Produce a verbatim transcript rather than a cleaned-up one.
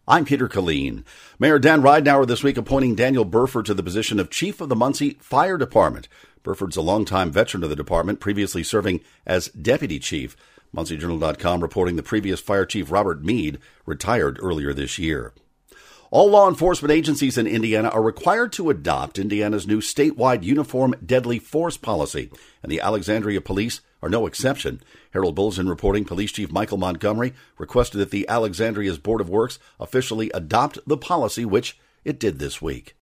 I'm Peter Killeen. Mayor Dan Ridenour this week appointing Daniel Burford to the position of Chief of the Muncie Fire Department. Burford's a longtime veteran of the department, previously serving as Deputy Chief. Muncie Journal dot com reporting the previous Fire Chief Robert Meade retired earlier this year. All law enforcement agencies in Indiana are required to adopt Indiana's new statewide uniform deadly force policy, and the Alexandria Police are no exception. Harold Bulletin reporting Police Chief Michael Montgomery requested that the Alexandria's Board of Works officially adopt the policy, which it did this week.